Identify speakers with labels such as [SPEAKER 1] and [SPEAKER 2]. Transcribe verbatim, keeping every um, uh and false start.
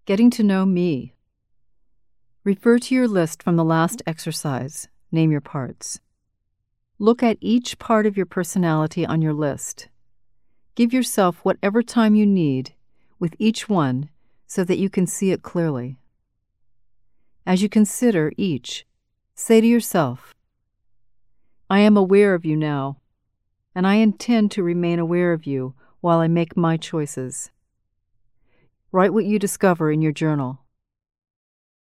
[SPEAKER 1] Getting to know me. Refer to your list from the last exercise. Name your parts. Look at each part of your personality on your list. Give yourself whatever time you need with each one so that you can see it clearly. As you consider each, say to yourself, I am aware of you now, and I intend to remain aware of you while I make my choices. Write what you discover in your journal.